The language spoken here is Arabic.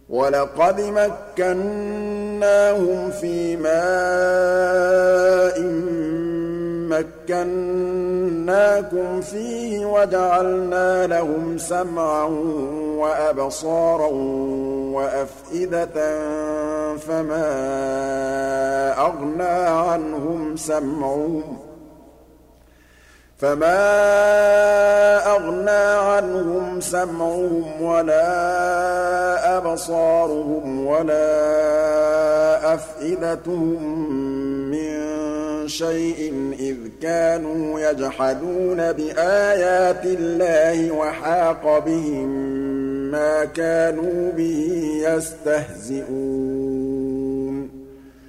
وَلَقَدْ مَكَّنَّاهُمْ فِي مَاءٍ مَّكَّنَّاكُمْ فِيهِ وَجَعَلْنَا لَهُمْ سَمْعًا وَأَبْصَارًا وَأَفْئِدَةً فَمَا أَغْنَىٰ عَنْهُمْ سَمْعُهُمْ وَلَا أَبْصَارُهُمْ وَلَا أَفْئِدَتُهُم مِّن شَيْءٍ إِذْ كَانُوا يَجْحَدُونَ بِآيَاتِ اللَّهِ وَحَاقَ بِهِم مَّا كَانُوا بِهِ يَسْتَهْزِئُونَ